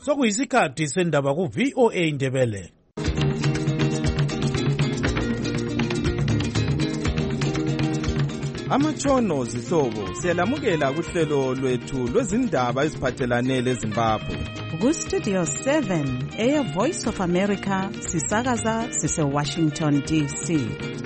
Sokuyisikhathi sendaba ku VOA Indebele. Amatshono zihlobo siyalamukela kuhlelo lwethu lwezindaba eziphathelane leZimbabwe. Ku Studio 7 Air Voice of America sisakaza sise Washington DC.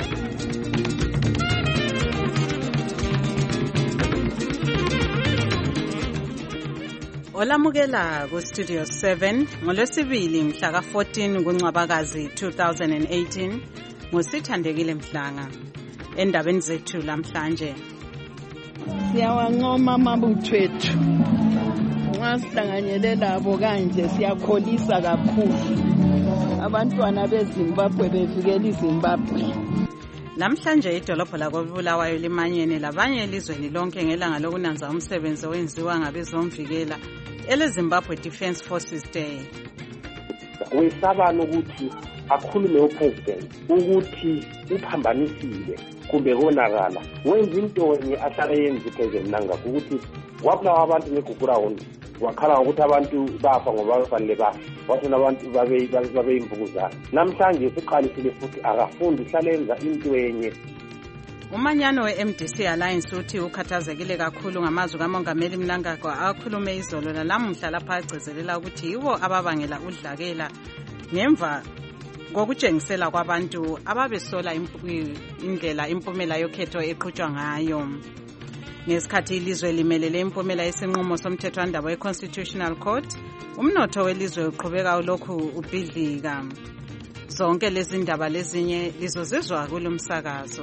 Olamukela ku Studio 7 ngolwesibili mhla ka 14 kuNcwabakazi 2018 ngosithandekile Mhlanga. Endabeni zethu lamhlanje siyawancoma amabutho ethu nxa sihlanganyele labo kanje siyakholisa kakhulu abantwana beZimbabwe bevikela iZimbabwe. Namhlanje idolobho lakoBulawayo limanyene labanye elizweni lonke ngelanga lokunanza umsebenzi owenziwa ngabezomvikela eleZimbabwe Defence Forces Day. Wesabana ukuthi akhulume upresident ukuthi uphambanisile kumbe konakala wenza into enye ahlala yenza upresident nangakho ukuthi wabulawa abantu ngeGugurawundi wakhala ukuthi abantu bafa ngoba bafanele bafe wathona abantu babe imvukuzana. Namhlanje siqalisile futhi akafundi uhlala yenza into enye. Umanyano we-MDC Alliance uthi ukhathazekile kakhulu ngamazwi kaMongameli Mnangagwa akhulume izolo lamuhla lapha agcizelela ukuthi yiwo ababangela udlakela ngemva ngokutshengisela kwabantu ababesola indlela impumela yokhetho eqhutshwa ngayo. Ngesikhathi ilizwe limelele impumela yesinqumo somthethwandaba we-Constitutional Court, umnotho welizwe uqhubeka ulokhu ubhidlika. Zonke lezi ndaba lezinye lizozizwa kulomsakazo.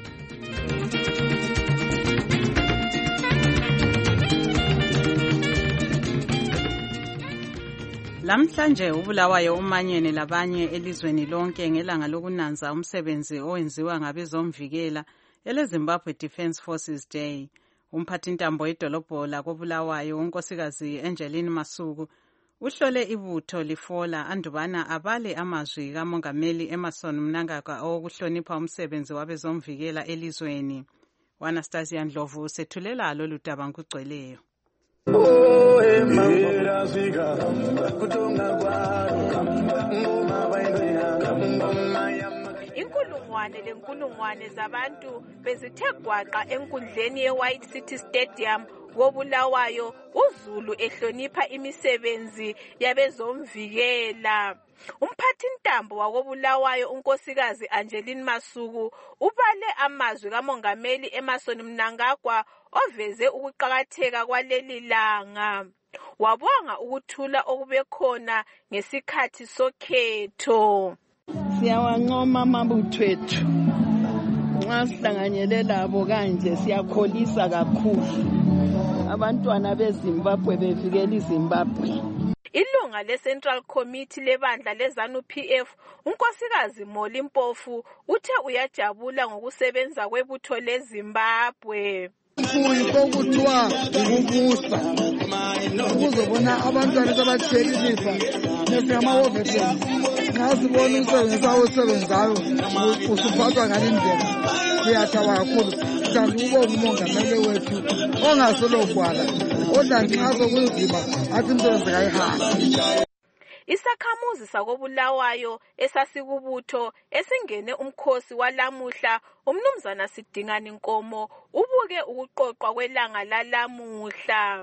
Lamhlanje uBulawayo umanyene labanye elizweni lonke ngelanga lokunanza umsebenzi owenziwa ngabezomvikela eleZimbabwe Defence Forces Day. Umphathintambo edolobho lakoBulawayo unkosikazi Angeline Masuku uhlole ibutho lifola andubana abale amazwi kaMongameli Emmerson Mnangagwa okuhlonipha umsebenzi wabezomvikela elizweni. Anastasia Ndlovu sethulela lolu daba ngugcweleyo. Inkulungwane zabantu bezithe gwaqa enkundleni ye-White City Stadium koBulawayo uZulu ehlonipha imisebenzi yabezomvikela. Umphathintambo wakoBulawayo unkosikazi Angeline Masuku ubale amazwi kaMongameli Emmerson Mnangagwa oveze ukuqakatheka kwaleli langa. Wabonga ukuthula okubekhona ngesikhathi sokhetho. Siyawancoma amabutho ethu nxa sihlanganyele labo kanje siyakholisa kakhulu abantwana beZimbabwe bevikela iZimbabwe. Ilunga le-Central Committee lebandla leZANU-PF unkosikazi Molly Mpofu uthe uyajabula ngokusebenza kwebutho leZimbabwe. Kuthiwa ukubusa ukuzobona abantwana abathekilisa nesingamawovetheni nxa sibona umsebenzi awusebenzayo usuphathwa ngale ndlela siyathaba kakhulu. Sithanda ukubonga umongameli wethu ongasologwala kodwa nxa sokunzima athi umsebenzi kayihambi. Isakhamuzi sakoBulawayo esasikubutho esingene umkhosi walamuhla umnumzana Sidingani Nkomo ubuke ukuqoqwa kwelanga lalamuhla.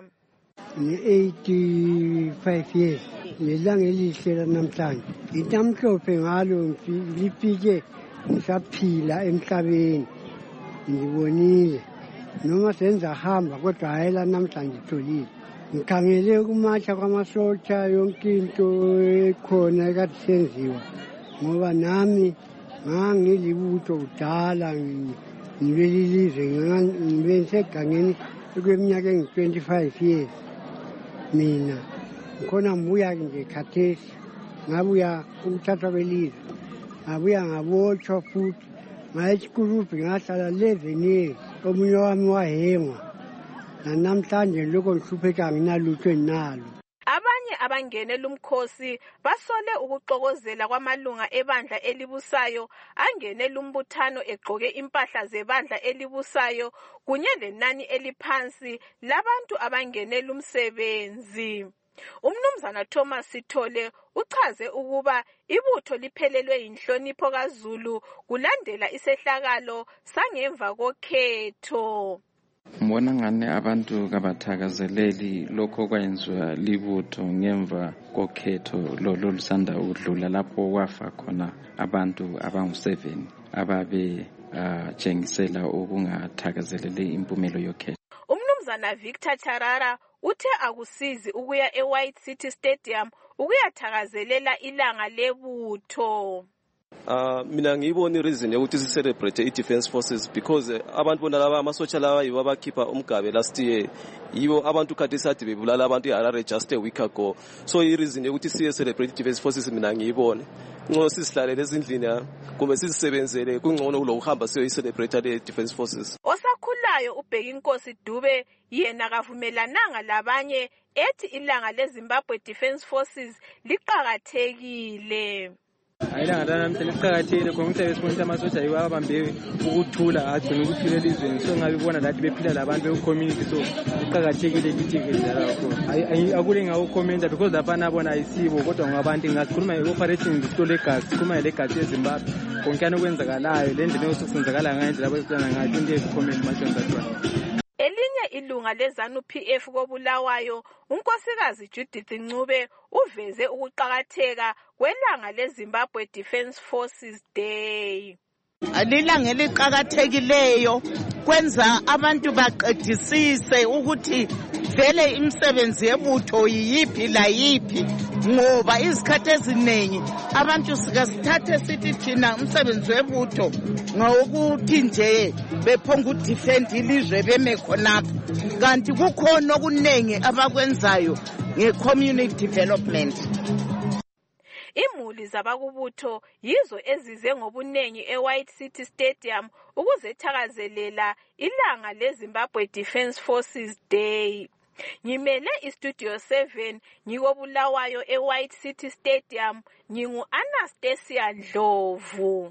85 years lelanga elihle namhlanje intamhlophe ngalo lifike ngisaphila emhlabeni ngibonile noma senza hamba kodwa hayi la namhlanje tholile. Ngikhangele ukumatsha kwamasotsha yonke into ekhona ekade senziwa ngoba nami ngangilibutho kudala ngibelilizwe ngisegangeni kweminyaka engu-25 years. Mina ngikhona ngibuya nje khathesi ngabuya ukuthathwa kwelizwe ngabuya ngabotshwa futhi ngaya eShikurupi ngahlala 11 years omunye wami wahengwa. Namhlanje lokho ngihlupheka nginalutho enalo. Abanye abangene lumkhosi basole ukuxokozela kwamalunga ebandla elibusayo angene lumbuthano egqoke impahla zebandla elibusayo kunye lenani eliphansi labantu abangene lumsebenzi. Umnumzana Thomas Sithole uchaze ukuba ibutho liphelelwe yinhlonipho kaZulu kulandela isehlakalo sangemva kokhetho. Mbona ngane abantu kabathakazeleli lokho kwayenziwa libutho ngemva kokhetho lolusanda udlula lapho kwafa khona abantu abangu7 ababe jengisela ukungathakazeleli impumelo yokhetho. Umnumzana Victor Charara uthe akusizi ukuya eWhite City Stadium ukuyathakazelela ilanga lebutho. Mina ngiyibona ireason yokuthi si celebrate i-Defence Forces because abantu bona laba amasotsha lawa yibo abakhipha umgabe last year, yibo abantu kade sathi bebulala abantu eHarare just a week ago. So ireason yokuthi siye celebrate i-Defence Forces mina ngiyibona ngcono sisihlalele ezindlini kumbe sisebenzele kungcono kulokuhamba siyo i-celebrate le-Defence Forces. Osakhulayo uBheki Inkosi Dube yena kavumelananga labanye ethi ilanga leZimbabwe Defence Forces liqhakathekile. Ayilanga lanamhla liqhakathekile khona ukuthi besibonisa amasotsha yiwo abambe ukuthula agcina ukuphila elizweni, so ngabibona lathi bephila labantu be-community, so liqhakathekile kithi ke akule ngawukhomenta because lapha nabona ayisibo kodwa ngabantu ngasikhuluma nge-operation zisitole legazi, sikhuluma ngelegazi yeZimbabwe konkane okwenzakalayo le ndlela yokusenzakala ngayo indlela abayiplana ngayo into ezikhomenti mashonzatwana. Elinye ilunga leZANU-PF koBulawayo unkosikazi Judith Ncube uveze ukuqhakatheka kwelanga leZimbabwe Defence Forces Day. Alilanga eliqhakathekileyo kwenza abantu baqedisise ukuthi vele imisebenzi yebutho yiyiphi la yiphi, ngoba izikhathi eziningi abantu sikasithathe sithi thina umsebenzi webutho ngokuthi nje bephonga udefend ilizwe beme khonapha, kanti kukhona okuningi abakwenzayo nge-community development. Imuli zabakubutho yizo ezize ngobunengi eWhite City Stadium ukuzethakazelela ilanga leZimbabwe Defence Forces Day. Ngimele iStudio 7 ngikobulawayo eWhite City Stadium, ngingu-Anastasia Ndlovu.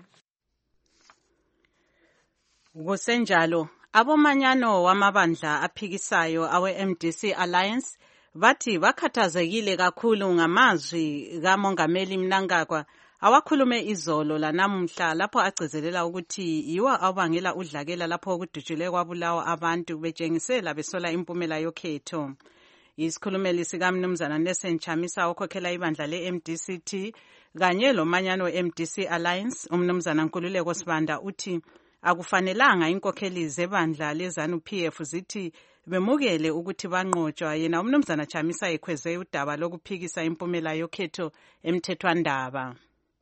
Kusenjalo, abomanyano wamabandla aphikisayo awe-MDC Alliance bathi bakhathazekile kakhulu ngamazwi kaMongameli Mnangagwa awakhulume izolo lanamuhla lapho agcizelela ukuthi yiwo abangela udlakela lapho kudutshulwe kwabulawa abantu betshengisela besola impumela yokhetho. Isikhulumeli sikaMnumzana Nelson Chamisa okhokhela ibandla le-MDCT kanye lomanyano we-MDC Alliance uMnumzana Nkululeko Sibanda uthi akufanelanga inkokheli zebandla leZANU-PF zithi bemukele ukuthi banqotshwa. Yena uMnumzana Chamisa ekhweze udaba lokuphikisa impumela yokhetho emthethwandaba.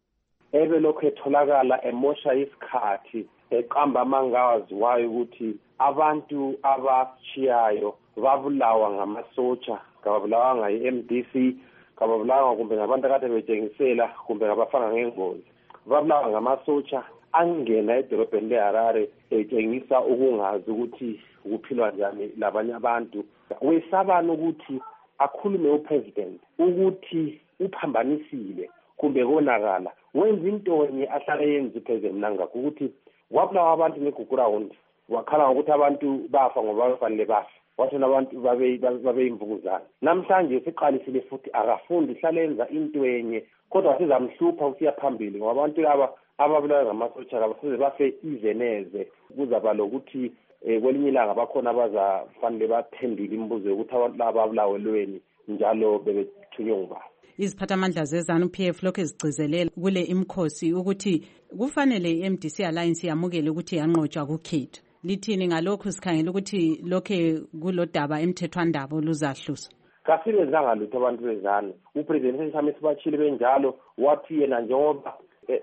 Ebe lokho etholakala emosha isikhathi eqamba amangawaziwayo ukuthi abantu abachiyayo babulawa ngamasotsha, kababulawa ngayi-MDC, kababulawa kumbe ngabantu akade betshengisela kumbe ngabafanga ngengozi, babulawa ngamasotsha angena edolobheni leHarare etshengisa ukungazi ukuthi ukuphilwa njani labanye abantu. Wesabana ukuthi akhulume upresident ukuthi uphambanisile kumbe konakala, wenza into enye ahlala yenza upresident Mnangagwa ukuthi wabulawa abantu ngeground, wakhala ukuthi abantu bafa ngoba bafanele bafa, wathi nabantu babe imvukuzana. Namhlanje siqalisile futhi akafundi hlala yenza into enye kodwa sizamhlupha usiya phambili ngoba abantu laba ababulawa ngamasotsha kabafuze bafe izeneze. Kuzaba lokuthi kwelinye ilanga bakhona abazafanele baphendile imibuzo yokuthi abantu laba abulawelweni njalo bebethunywe ngubani. Iziphathamandla zeZANU-PF lokho ezigcizelela kule imkhosi ukuthi kufanele i-MDC Alliance yamukele ukuthi yanqotshwa kukhetho. Lithini ngalokho sikhangela ukuthi lokho kulodaba emthethwandaba oluzahlusa? Kasibenzanga lutho abantu bezana. Upresident Chamisa bachile benjalo wathi yena njengoba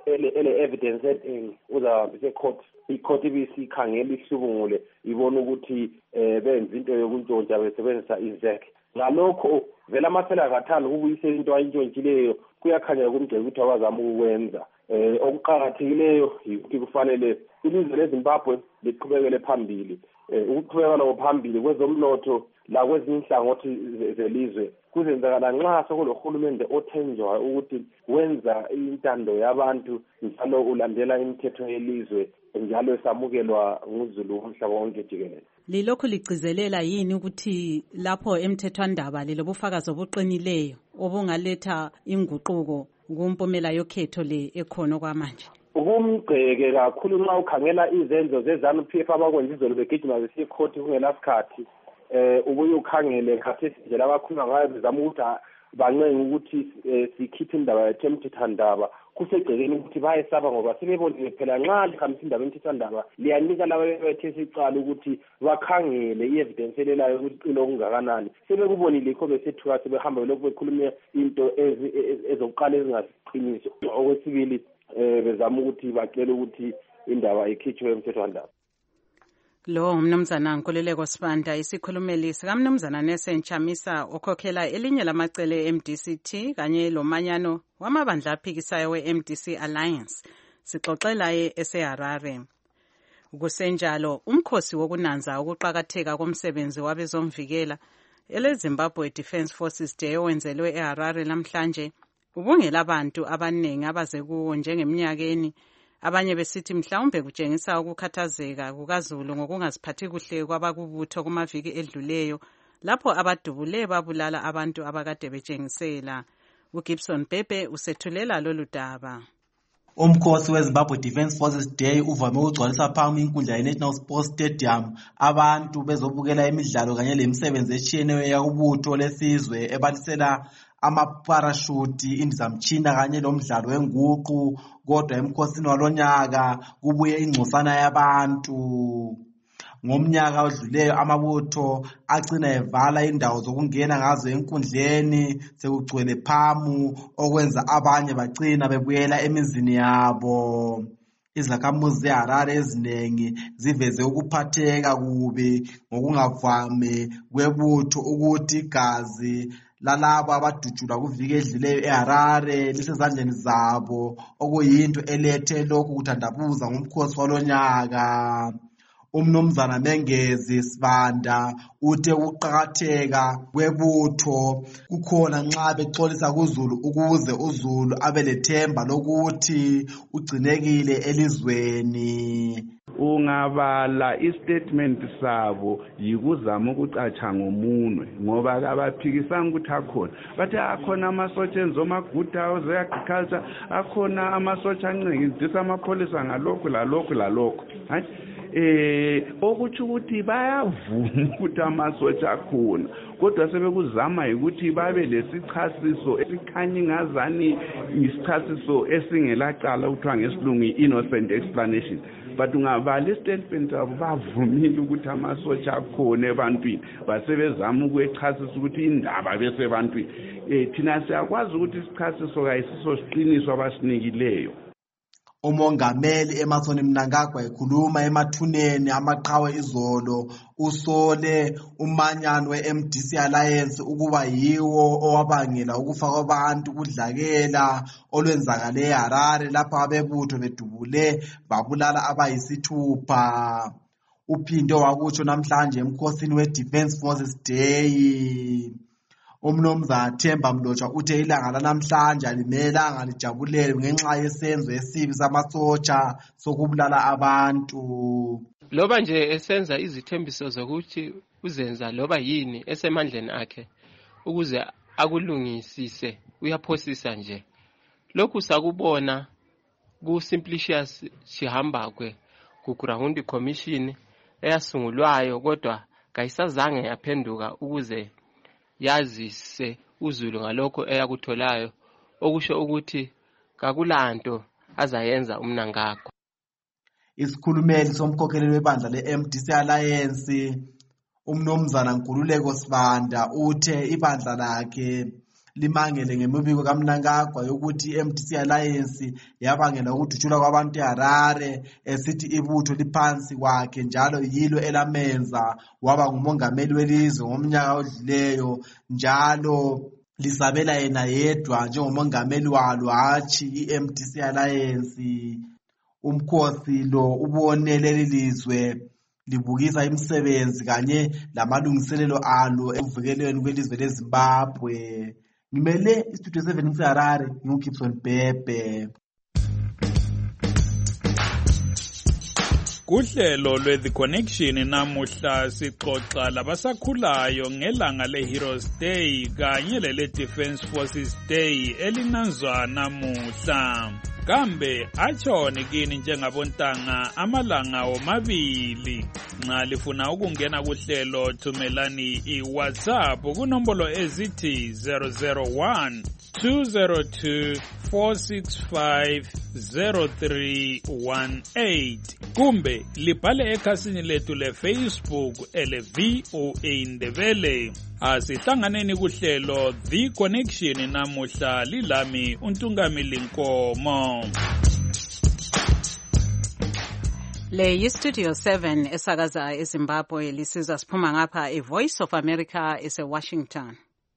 ele evidence uzahambisa ecourt, icourt ibisikhangela ihlubungule ibona ukuthi benza into yokuntshontsha besebenzisa izekhe. Ngalokho vele amasela akathanda ukubuyisela into ayintshontshileyo, kuyakhanya kumgceke ukuthi abazama ukwenza. Okuqhakathekileyo ukuthi kufanele ilizwe leZimbabwe liqhubekele phambili. ukuqhubeka phambili kwezomnotho la kwezinye inhlangothi zelizwe kuzenzakala nxa sokulohulumende othenjwayo ukuthi wenza intando yabantu njalo ulandela imithetho yelizwe njalo esamukelwa nguzulu umhlaba wonke jikelele. Lilokhu ligcizelela yini ukuthi lapho emthethwandaba lilobufakazi obuqinileyo obungaletha inguquko kumpumela yokhetho le ekhona kwamanje? Kumgceke kakhulu nxa ukhangela izenzo ze-ZANU-PF abakwenza izolo begijima besiya ekhoti kungelasikhathi ubuye ukhangele khathesi nje abakhuluma ngayo bezama ukuthi bancenga ukuthi sikhiphe indaba yethu emthethwandaba kusegcekeni ukuthi bayesaba ngoba sebebonile phela nxa lihambisa indaba emthethwandaba liyanika laba bethesa icala ukuthi bakhangele i-evidence elelayo ukuthi iqile okungakanani. Sebekubonile yikho besethuka sebehamba belokhu bekhuluma into ezokuqala ezingasiqiniso. Okwesibili bezama ukuthi bacele ukuthi indaba ikhitshwe emthethwandaba. Lo mnumzana Nkululeko Sibanda isikhulumeli sikaMnumzana Nelson Chamisa okhokhela elinye lamacele e-MDC-T kanye lomanyano wamabandla aphikisayo we-MDC Alliance sixoxela eseHarare. Kusenjalo umkhosi wokunanza ukuqakatheka komsebenzi wabezomvikela ele-Zimbabwe Defence Forces Day owenzelwe eHarare namhlanje ubungela abantu abaningi abaze kuwo njengeminyakeni. Abanye besithi mhlawumbe kutshengisa ukukhathazeka kukaZulu ngokungaziphathi kuhle kwabakubutho kumaviki edluleyo lapho abadubule babulala abantu abakade betshengisela. uGibson Pepe usethulela lolu daba. Umkhosi weZimbabwe Defence Forces Day uvame ukugcwalisa phambi inkundla ye-National Sports Stadium abantu bezobukela imidlalo kanye lemisebenzi etshiyeneyo yakubutho lesizwe ebalisela amaparashuti, indizamtshina kanye lomdlalo wenguqu. Kodwa emkhosini walonyaka kubuye ingcosana yabantu. Ngomnyaka odluleyo amabutho agcina evala indawo zokungena ngazo enkundleni sekugcwele phamu okwenza abanye bagcina bebuyela emizini yabo. Izakhamuzi zeHarare ezinengi ziveze ukuphatheka kubi ngokungavame kwebutho ukuthi igazi lalabo abadutshulwa kuviki edluleyo eHarare lisezandleni zabo okuyinto elethe lokhu kuthandabuza ngomkhosi walonyaka. Umnumzana Mengezi Sibanda uthe ukuqakatheka kwebutho kukhona nxa bexolisa kuZulu ukuze uZulu abelethemba lokuthi ugcinekile elizweni. Ungabala istatement sabo yikuzama ukucatsha ngomunwe ngoba abaphikisanga ukuthi akhona bathi akhona amasotsha enzo ama-good house e-agriculture akhona amasotsha ancedisa amapholisa ngalokhu lalokhu hayi okuthi ukuthi bayavuma ukuthi amasotsha akhona kodwa sebekuzama ukuthi babe lesichasiso esikhanya ingazani isichasiso esingelacala kuthiwa ngesilungu innocent explanation. But ungabala istatement abo bavumile ukuthi amasotsha akhona ebantwini basebezama ukwechasisa ukuthi indaba besebantwini. Thina siyakwazi ukuthi isichasiso kayisiso siqiniso abasinikileyo. Umongameli Emmerson Mnangagwa ekhuluma emathuneni amaqhawe izolo usole umanyano we-MDC Alliance ukuba yiwo owabangela ukufa kwabantu kudlakela olwenzakale eHarare lapho abebutho bedubule babulala abayisithupha. Uphinde wakutsho namhlanje emkhosini we-Defence Forces Day. Umnumzana Themba Mlotshwa uthe ilanga lanamhlanje alimelanga lijabulele ngenxa yesenzo esibi samasotsha sokubulala abantu. Loba nje esenza izithembiso zokuthi uzenza loba yini esemandleni akhe ukuze akulungisise uyaphosisa nje. Lokhu sakubona ku-Simplicius Chihambakwe ku-Ground Commission eyasungulwayo kodwa kayisazange yaphenduka ukuze yazise uZulu ngalokho eyakutholayo okusho ukuthi kakulanto azayenza uMnangagwa. Isikhulumeli somkhokheleli webandla le-MDC Alliance umnumzana Nkululeko Sibanda uthe ibandla lakhe limangele ngemibiko kaMnangagwa yokuthi i-MDC Alliance yabangela ukudutshulwa kwabantu eHarare esithi ibutho liphansi kwakhe njalo yilo elamenza waba ngumongameli welizwe ngomnyaka odluleyo njalo lisabela yena yedwa njengomongameli walo hatshi i-MDC Alliance. Umkhosi lo ubone leli lizwe libukisa imisebenzi kanye lamalungiselelo alo ekuvikelweni kwelizwe leZimbabwe. Ngimele iStudio 7 ngiseHarare, nginguGibson Bhebhe. Kuhlelo lwe-The Connection namuhla sixoxa labasakhulayo ngelanga le-Heroes Day kanye lele-Defence Forces Day elinanzwa namuhla. Kambe atshoni kini njengabontanga amalanga omabili. Nxa lifuna ukungena kuhlelo thumelani iWhatsApp kunombolo ezithi 001 202 4650318 kumbe libhale ekhasini lethu leFacebook ele-VOA Ndebele. Asihlanganeni kuhlelo The Connection namuhla lilami uNtungamili Nkomo. Le yiStudio 7 esakaza eZimbabwe lisizwa siphuma ngapha eVoice of America eseWashington.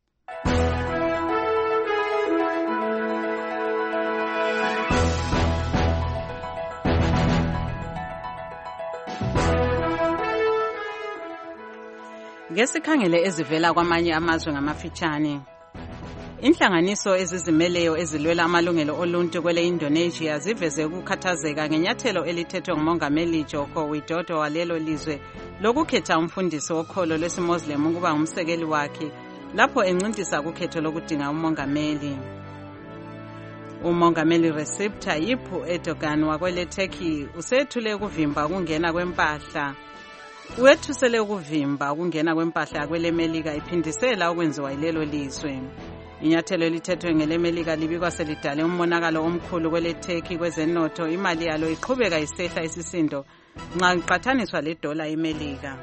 Ngesikhangele ezivela kwamanye amazwe ngamafitshane. Inhlanganiso ezizimeleyo ezilwela amalungelo oluntu kwele Indonesia ziveze ukukhathazeka ngenyathelo elithethwe nguMongameli Joko Widodo walelo lizwe lokukhetha umfundisi wokholo lwesiMuslim ukuba ngumsekeli wakhe lapho encintisa kukhetho lokudinga umongameli. Umongameli Recep Tayyip Erdogan wakwele Turkey usethule ukuvimba ukungena kwempahla. Wethusele ukuvimba ukungena kwempahla yakwele Melika iphindisela okwenziwa yilelo lizwe. Inyathelo elithethwe ngele Melika libikwa selidale umonakalo omkhulu kwele Turkey kwezenotho, imali yalo iqhubeka isehla isisindo nxa iqathaniswa ledola eMelika.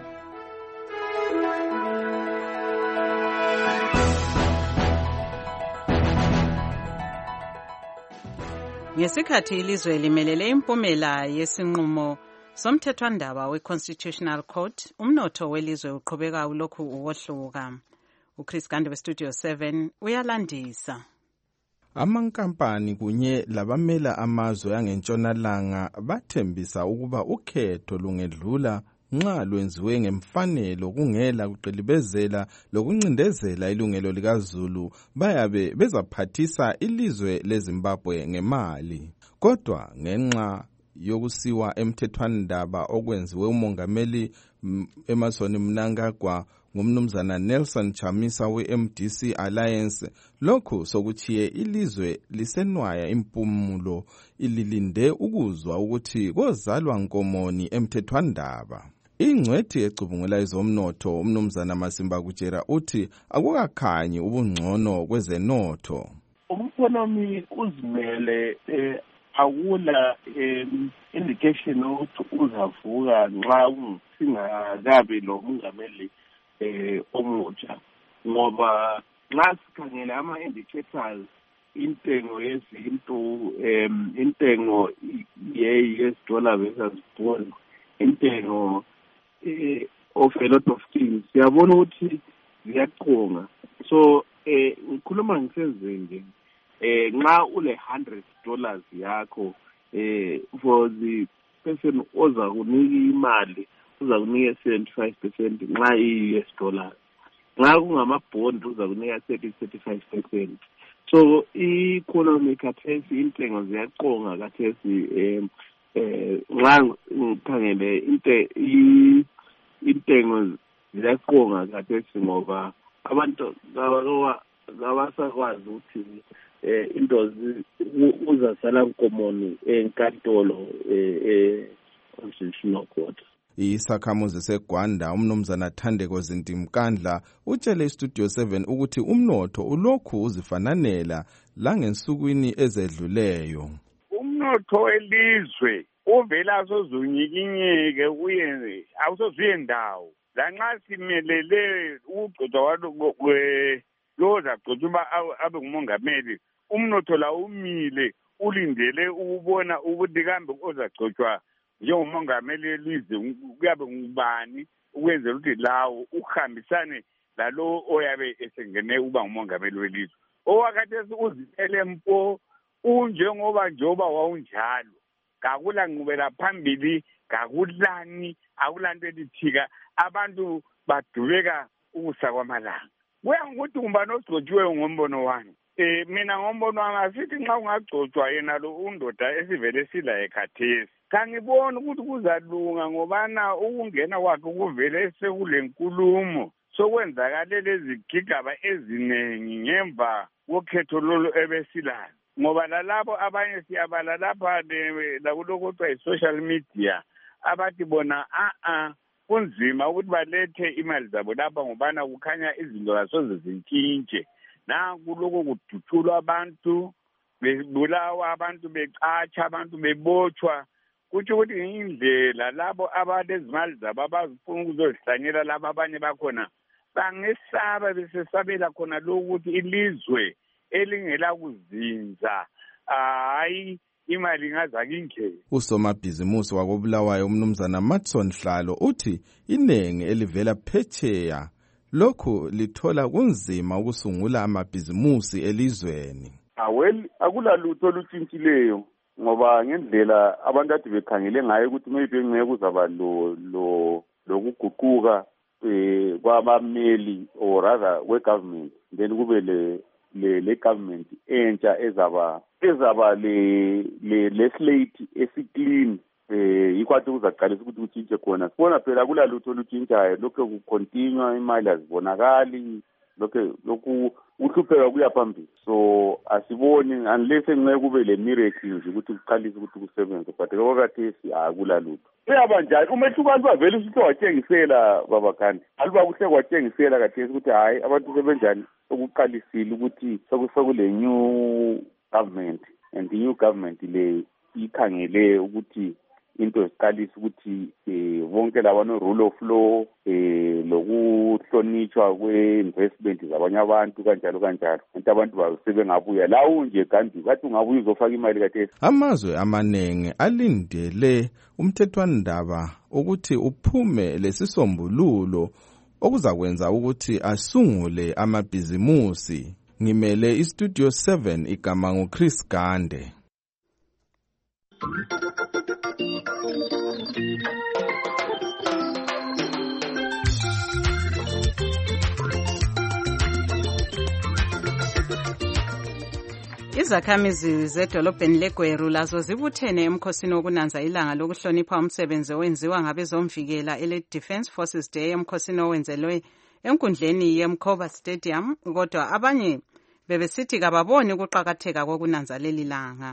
Ngesikhathi ilizwe limelele impumela yesinqumo somthethwandaba we-Constitutional Court, umnotho welizwe uqhubeka ulokhu uwohluka. uChris Gande weStudio 7 uyalandisa. Amankampani kunye labamela amazwe angentshonalanga bathembisa ukuba ukhetho lungedlula nxa lwenziwe ngemfanelo kungela kuqilibezela lokuncindezela ilungelo likaZulu bayabe bezaphathisa ilizwe leZimbabwe ngemali. Kodwa ngenxa yokusiwa emthethwandaba okwenziwe umongameli Emmerson Mnangagwa ngumnumzana Nelson Chamisa we-MDC Alliance, lokhu sokuchiye ilizwe lisenwaya impumulo ililinde ukuzwa ukuthi kozalwa nkomoni emthethwandaba. Ingcwethi ecubungula ezomnotho umnumzana Masimba Kutshera uthi akukakhanyi ubungcono kwezenotho. Economy uzimele akula indication ukuthi uzavuka nxa singakabi lo mongameli omutsha, ngoba nxa sikhangela ama-indicators intengo yezinto, intengo ye-US dollar versus bond, intengo of a lot of things, siyabona ukuthi ziyaqonga. So ngikhuluma ngisezingeni nxa ule $100 yakho for the person oza kunika imali uza kunika 75% nxa i-US dollars, nxa kungamabond uza kunika 30-35%. So i-economy khathesi intengo ziyaqonga khathesi nxa ngikhangele intengo ziyaqonga khathesi ngoba abantu abasakwazi ukuthi into uzasala nkomoni enkantolo Constitutional Court. Isakhamuzi seGwanda umnumzana Thandeko Zintimkandla utshele iStudio 7 ukuthi umnotho ulokhu uzifananela langensukwini ezedluleyo. Umnotho welizwe uvela sozunyikinyeke uyenze awusozuye ndawo lanxa simelele ukugcotshwa loza gcotshwa abe ngumongameli. Umnotho la umile ulindele ukubona ukuthi kambe ozagcotshwa njengomongameli welizwe kuyabe ngubani ukwenzela ukuthi lawo uhambisane lalo oyabe esengene uba ngumongameli welizwe. Owakhathesi uzimele mpo unjengoba njoba wawunjalo kakula ngqubela phambili, kakulani, akulanto elithika, abantu badubeka ukusa kwamalanga. Kuya ngokuthi umbani ogcotshiweyo ngombono wami. Mina ngombono wami asithi nxa ungagcotshwa yena lo undoda esivele silaye khathesi. Kangiboni ukuthi kuzalunga ngobana ukungena kwakhe kuvele sekule nkulumo sokwenzakale lezi gigaba eziningi ngemva kokhetho lolu ebesilayo. Ngoba lalabo abanye siyabala lapha lakulokho kuthiwa yi-social media abathi bona kunzima ukuthi balethe imali zabo lapha ngobana kukhanya izinto kasoze zintshintshe. Nanku lokho kuduthulwa abantu, bebulawa abantu, becatsha abantu, bebotshwa. Kuthi ukuthi indlela labo abalezimali zabo abazifuna ukuzozihlanyela labo abanye bakhona bangesaba besesabela khona lokuthi ilizwe elingela kuzinza hayi imali ingaza kindlela. Usomabhizimusi wakobulawayo umnumzana Matson Hlalo uthi inengi elivela phetsheya lokhu lithola kunzima ukusungula amabhizimusi elizweni. Akulalutho olutshintshileyo ngoba ngendlela abantu ade bekhangele ngayo ukuthi maybe ngeke kuzaba lokuguquka kwabameli or rather we-government, then kube le government entsha ezaba le slate esiclean, yikho ade kuzaqalisa ukuthi kutshintshe khona. Sibona phela akulalutho olutshintshayo, lokho kucontinue, imali azibonakali, lokhu uhlupheka kuya phambili. So asiboni unless ngeke kube le miracle nje ukuthi kuqalise ukuthi kusebenze, but kwakathesi akulalutho. Uyabanjani umehluko bavele usithe watshengisela baba Khandi, aluba kuhle kwatshengisela kathesi ukuthi hayi abantu sebenjani okuqalisile ukuthi sekule new government, and the new government le ikhangele ukuthi into esiqalisa ukuthi bonke labano rule of law lokuhlonitshwa kwe-investment zabanye abantu kanjalo kanti abantu basebengabuya lawo nje kanti kathi ungabuya uzofaka imali kathesi. Amazwe amanengi alindele umthethwandaba ukuthi uphume lesisombululo okuzakwenza ukuthi asungule amabhizimusi. Ngimele iStudio 7 igama nguChris Gande. Izakhamizi zedolobheni leGweru lazo zibuthene emkhosini wokunanza ilanga lokuhlonipha umsebenzi owenziwa ngabezomvikela ele-Defence Forces Day, emkhosini owenzelwe enkundleni yeMkhoba Stadium, kodwa abanye bebesithi kababoni ukuqakatheka kokunanza leli langa.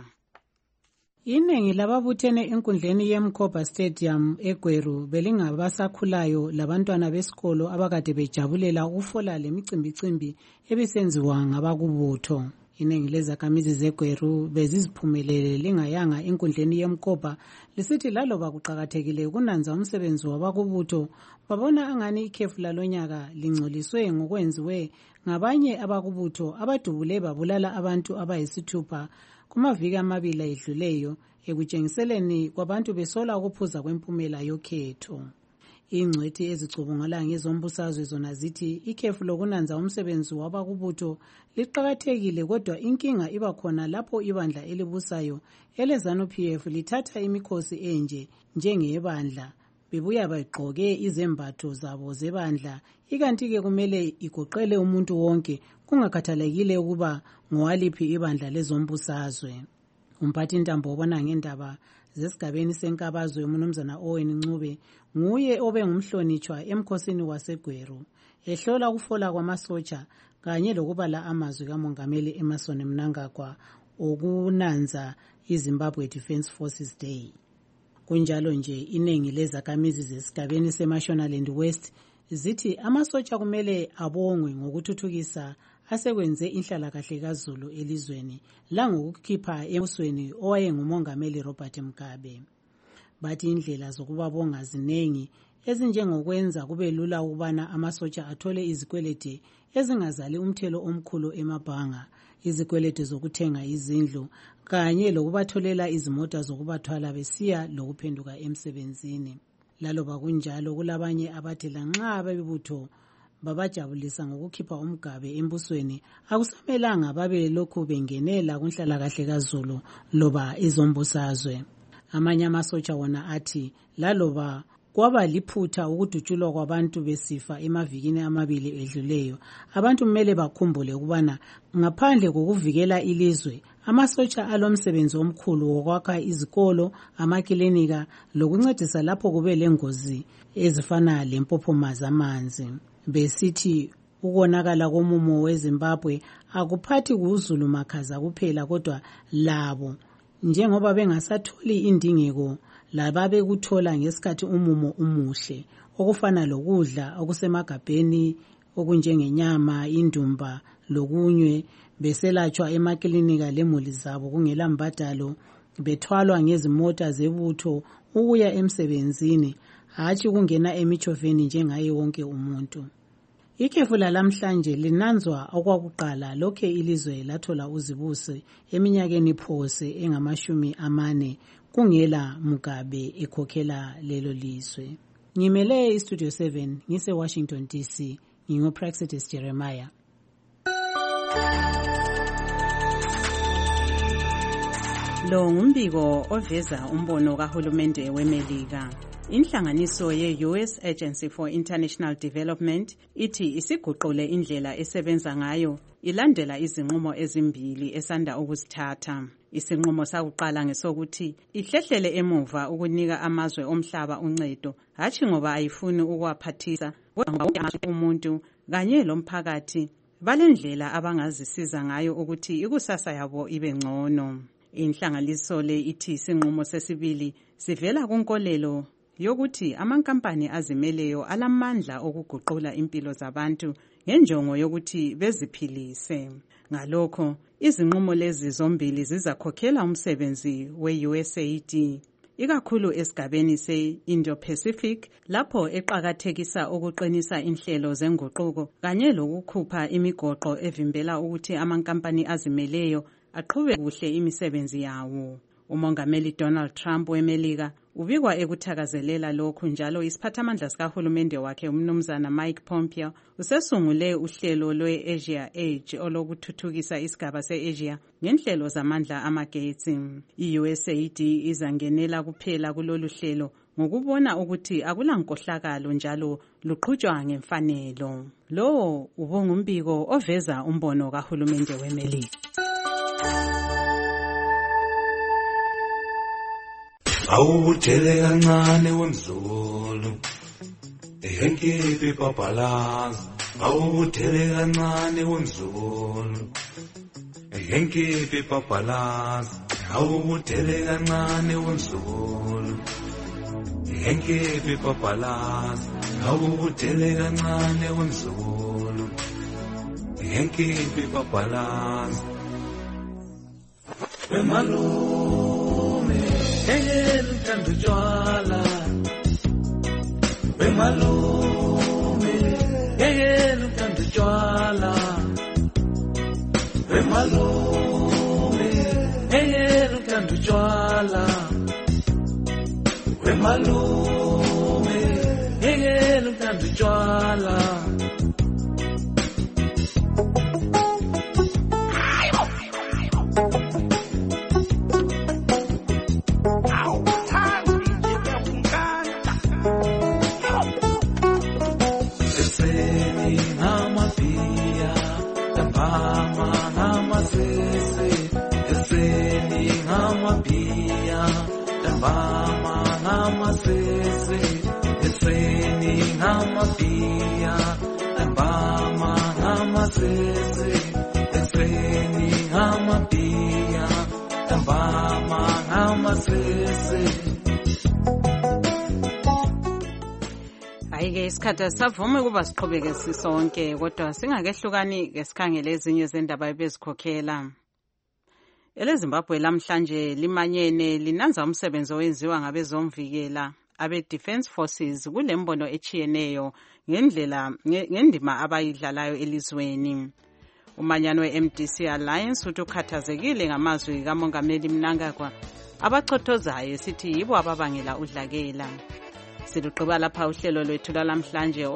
Iningi lababuthene enkundleni yeMkhoba Stadium eGweru belingabasakhulayo labantwana besikolo abakade bejabulela ukufola lemicimbi ebisenziwa ngabakubutho. Iningi lezakhamizi zeGweru beziziphumelele lingayanga enkundleni yeMkhoba lisithi laloba kuqakathekile ukunanza umsebenzi wabakubutho, babona angani ikhefu lalonyaka lingcoliswe ngokwenziwe ngabanye abakubutho abadubule babulala abantu abayisithupha kumaviki amabili edluleyo ekutshengiseleni kwabantu besola ukuphuza kwempumela yokhetho. Ingcwethi ezicubungula ngezombusazwe zona zithi ikhefu lokunanza umsebenzi wabakubutho liqakathekile, kodwa inkinga iba khona lapho ibandla elibusayo eleZANU-PF lithatha imikhosi enje njengebandla bebuya begqoke izembatho zabo zebandla, ikanti-ke kumele igoqele umuntu wonke kungakhathalekile ukuba ngowaliphi ibandla lezombusazwe. Umphathi ntambo obona ngendaba zesigabeni senkabazwe umnumzana Owen Ncube nguye obengumhlonitshwa emkhosini waseGweru ehlola ukufola kwamasotsha kanye lokubala amazwi kaMongameli Emmerson Mnangagwa okunanza iZimbabwe Defence Forces Day. Kunjalo nje iningi lezakhamizi zesigabeni seMashonaland West zithi amasotsha kumele abongwe ngokuthuthukisa asekwenze inhlalakahle kaZulu elizweni langokukhipha embusweni owayengumongameli Robert Mugabe. Bathi indlela zokubabonga zinengi ezinjengokwenza kube lula ukubana amasotsha athole izikwelede ezingazali umthelo omkhulu emabhanga, izikwelede zokuthenga izindlu kanye lokubatholela izimota zokubathwala besiya lokuphenduka emsebenzini. Laloba kunjalo kulabanye abathi lanxa bebutho babajabulisa ngokukhipha uMugabe embusweni, akusamelanga babe lokhu bengenela kunhlalakahle kaZulu loba izombusazwe. amanye amasotsha wona athi laloba kwaba liphutha ukudutshulwa kwabantu besifa emavikini amabili edluleyo, abantu kumele bakhumbule ukubana ngaphandle kokuvikela ilizwe, amasotsha alomsebenzi omkhulu wokwakha izikolo, amakilinika lokuncedisa lapho kube lengozi ezifana lempophoma zamanzi. Besithi ukonakala komumo weZimbabwe akuphathi kuZulu makhaza kuphela, kodwa labo njengoba bengasatholi indingeko lababe kuthola ngesikhathi umumo umuhle, okufana lokudla okusemagabheni okunjengenyama, indumba lokunye, beselatshwa emakilinika lemuli zabo kungela mbadalo, bethwalwa ngezimota zebutho ukuya emsebenzini, hatshi kungena emichoveni njengaye wonke umuntu. Ikhefu lalamhlanje linanzwa okwakuqala lokhe ilizwe lathola uzibusi eminyakeni phose engamashumi 40 kungela Mugabe ekhokhela lelo lizwe. Ngimele iStudio 7 ngise Washington DC, ngingoPraxidis Jeremiah. Lo ngumbiko oveza umbono kahulumende weMelika. Inhlanganiso ye-US Agency for International Development ithi isiguqule indlela esebenza ngayo ilandela izinqumo ezimbili esanda ukuzithatha. Isinqumo sakuqala ngesokuthi ihlehlele emuva ukunika amazwe omhlaba uncedo, hatshi ngoba ayifuni ukwaphathisa umuntu kanye lomphakathi balendlela abangazisiza ngayo ukuthi ikusasa yabo ibe ngcono. Inhlanganiso le ithi isinqumo sesibili sivela kunkolelo yokuthi amankampani azimeleyo alamandla okuguqula impilo zabantu ngenjongo yokuthi beziphilise. Ngalokho, izinqumo lezi zombili zizakhokhela umsebenzi we-USAID, ikakhulu esigabeni se-Indo-Pacific, lapho eqakathekisa ukuqinisa inhlelo zenguquko kanye lokukhupha imigoqo evimbela ukuthi amankampani azimeleyo aqhube kuhle imisebenzi yawo. Umongameli Donald Trump weMelika ubikwa ekuthakazelela lokhu, njalo isiphathamandla sikahulumende wakhe umnumzana Mike Pompeo usesungule uhlelo lwe-Asia Age olokuthuthukisa isigaba se-Asia ngenhlelo zamandla amagetsi. I-USAID izangenela kuphela kulolu hlelo ngokubona ukuthi akulankohlakalo njalo luqhutshwa ngemfanelo. Lo ubungumbiko oveza umbono kahulumende weMelika. Awubuthele kancane wemzulu ehenkipi papalaza, awubuthele kancane wemzulu ehenkipi papalaza, awubuthele kancane wemzulu ehenkipi papalaza, awubuthele kancane wemzulu ehenkipi papalaza. Bemalume engel utshwala, bemalume engel utshwala, bemalume engel utshwala, bemalume engel utshwala. Hayi-ke isikhathi savuma ukuba siqhubeke sisonke, kodwa singakehlukani ngesikhangele ezinye zendaba ebezikhokhela. EleZimbabwe lamhlanje limanyene linanza umsebenzi owenziwa ngabezomvikela abe-Defence Forces kulembono echiyeneyo ngendima abayidlalayo elizweni. Umanyano we-MDC Alliance uthi ukhathazekile ngamazwi kaMongameli Mnangagwa abachothozayo sithi yibo ababangela udlakela. Siluqhuba lapha uhlelo lwethu lamhlanje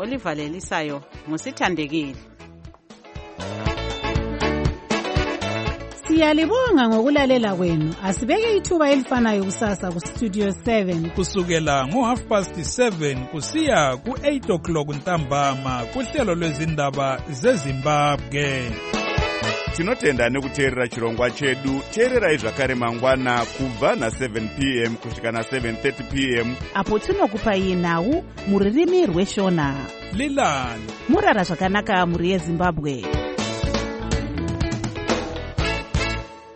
olivalelisayo ngusithandekile. Siyalibonga ngokulalela kwenu. Asibeke ithuba elifanayo kusasa ku Studio 7 kusukela ngo7:30 kusiya ku8 o'clock ntambama kuhlelo lwezindaba zeZimbabwe. Tinotenda nekuteerera chirongwa chedu. Teererai zvakare mangwana kubva na7 p.m. kusvika na7:30 p.m. apo tinokupai nhau muririmi rweshona. Lilani murara zvakanaka muri yeZimbabwe.